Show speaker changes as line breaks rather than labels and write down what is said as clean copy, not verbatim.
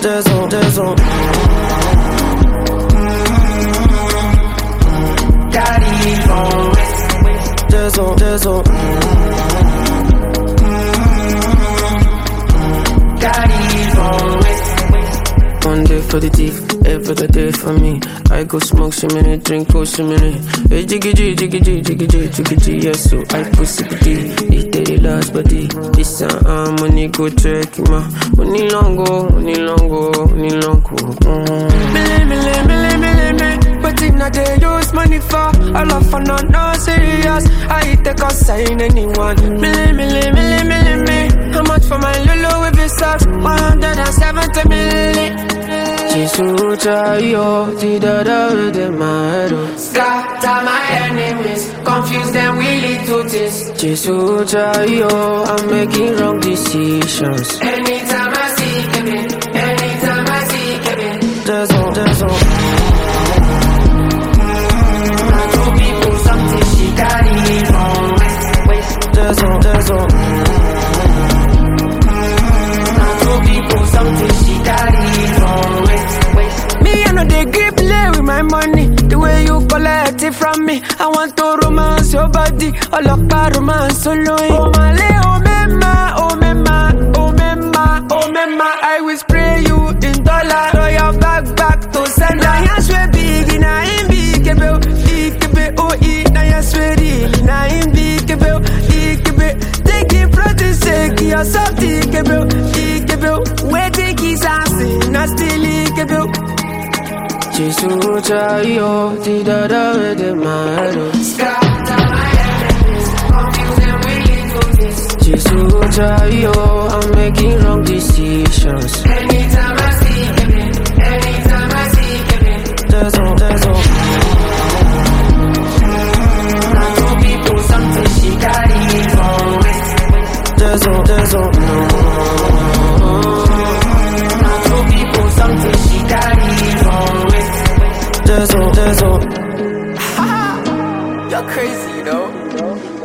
Desert. Got it from west. Desert. Got it from west. One day for the thief, every other day for me. I go smoke some minute, drink oh some minute. Hey jiggy G, yes so I pussy the it the last body. This money go check ma. Money long go. But if not they use money for all of for no serious. I take a sign anyone. Milli. How much for my Lulu with this socks? 170 million. Jesus, yo, the dada with the mad. Scatter my enemies, confuse them with little things. Jesus, yo, I'm making wrong decisions. Anytime I see Kevin, Desert. I told people something, she got it from west. Desert. I told people something, she got it from west. Me, I know they grip play with my money. The way you collect it from me, I want to romance your body. All of our romance solo. Oh mema, I will spray you in dollar. Throw your back to send. Now you swear big, now in big, now you swear really, now in big, take it from the sake, you're something, where take his ass in, I still Jesus, yo, the dada with the mad. Scatter my enemies, confuse them with little things. Jesus, yo, I'm making wrong decisions. Anytime I see Kevin, Desert. I told people something, she got it from west. Desert. I told people something, she got it from west. Desert.
You're crazy, you know?